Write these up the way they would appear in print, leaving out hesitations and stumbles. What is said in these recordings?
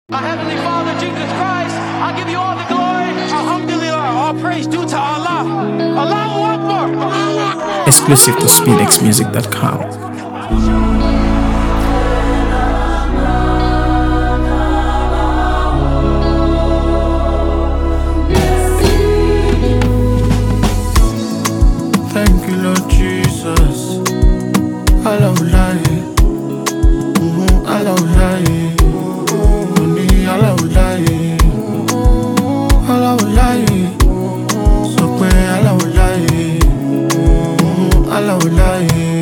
Our Heavenly Father, Jesus Christ, I give you all the glory. Alhamdulillah, all praise due to Allah. Allahu Akbar. Allahu Akbar. Exclusive to SpinXmusic.com. Thank you, Lord Jesus. Allah will lie. Allah will lie. Only Allah will lie. Allah will lie. So pray Allah will lie. Allah will lie.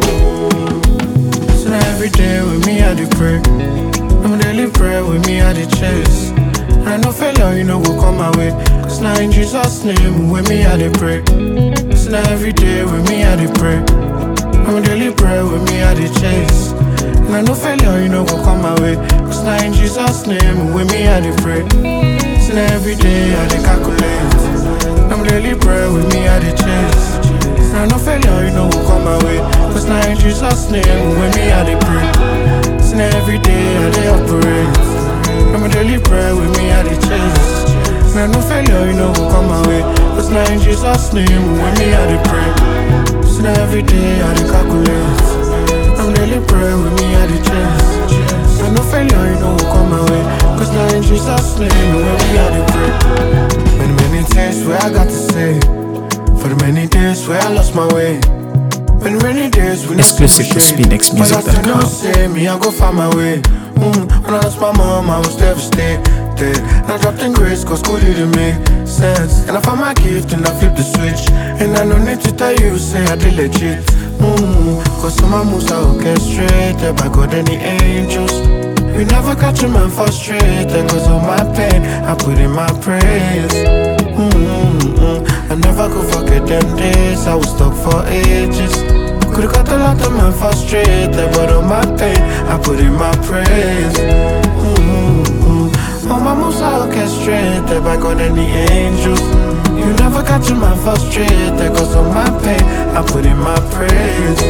So now every day with me I dey pray. I'm daily pray with me I dey chase. And I know failure you know go come my way. Cause now in Jesus' name with me I dey pray. So now every day with me I dey pray. I'm daily pray with me I dey chase. And I know failure you know go come my way. Cause now in Jesus' name with me I dey pray. So now every day I dey calculate. I'm daily pray with me I dey chase. And I know failure you know go come my way. Cause now in Jesus' name with me I dey pray. So now every day I dey operate. I'm daily pray with me I dey chase. And I know failure you know go come my way. Cause now in Jesus' name with me I dey pray. So now every day I dey calculate. I'm daily pray with me I dey chase. I know failure you know go come my way. Cause now in Jesus' name with me I dey pray. Many things where I got to say. For the many days where I lost my way. Many days when Exclusive to SpinXmusic.com. Say me I go find my way. When I lost my mom I was devastated. And I dropped in grades cause school didn't make sense. And I found my gift and I flipped the switch. And I no need to tell you say I did legit. Cause some of my moves are orchestrated by God and the angels. You never catch a man frustrated cause of my pain I put in my praise. I never could forget them days I was stuck for ages. Could've got a lot of men frustrated, but on my pain I put in my praise. All my moves are orchestrated by God and the angels. You never catch a man frustrated, cause of my pain I put in my praise.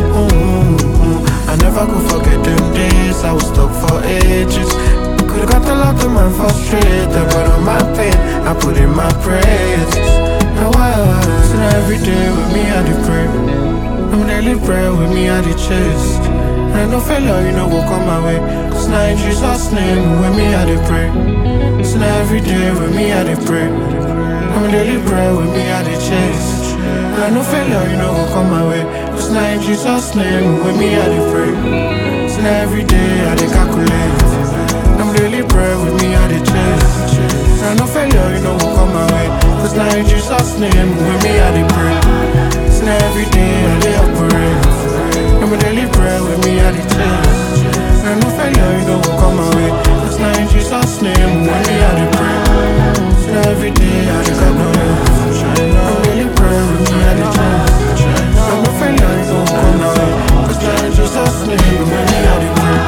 I never could forget them days I was stuck for ages. Could've got a lot of men frustrated, but on my pain I put in my praise. Now so now every day with me I dey pray. I'm daily pray with me I dey chase. And I know failure you know go come my way. Cause now in Jesus' name with me I dey pray. So now every day with me I dey pray. I'm daily pray with me I dey chase. And I know failure you know go come my way. Cause now in Jesus' name with me I dey pray. So now every day I dey calculate. I'm daily pray with me I dey chase. And I know failure you know go come my way. Cause now in Jesus' name with me I dey pray. So now every day I dey operate. I'm a daily prayer with me I dey chase. And I know failure you know go come my way. Cause now in Jesus' name with me I dey pray. So now every day I dey calculate. I'm a daily prayer with me I dey chase. I know failure you know go come my way. Cause now in Jesus' name with me I dey pray.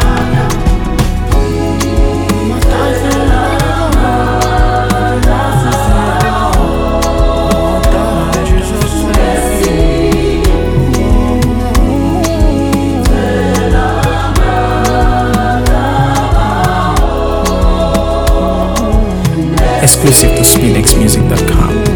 Exclusive to SpinXmusic.com.